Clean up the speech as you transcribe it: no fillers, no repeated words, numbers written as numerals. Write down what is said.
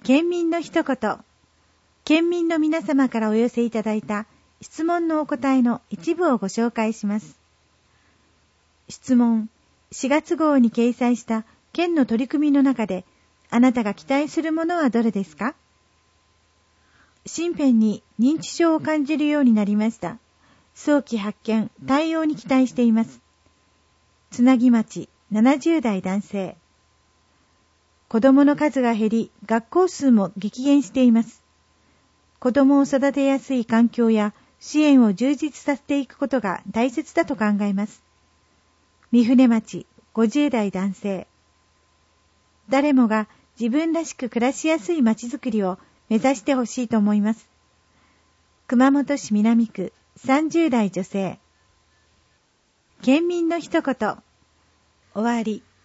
県民の一言。県民の皆様からお寄せいただいた質問のお答えの一部をご紹介します。質問。4月号に掲載した県の取り組みの中で、あなたが期待するものはどれですか？身辺に認知症を感じるようになりました。早期発見、対応に期待しています。つなぎ町、70代男性。子供の数が減り、学校数も激減しています。子供を育てやすい環境や支援を充実させていくことが大切だと考えます。三船町、50代男性。誰もが自分らしく暮らしやすい町づくりを目指してほしいと思います。熊本市南区、30代女性。県民の一言。終わり。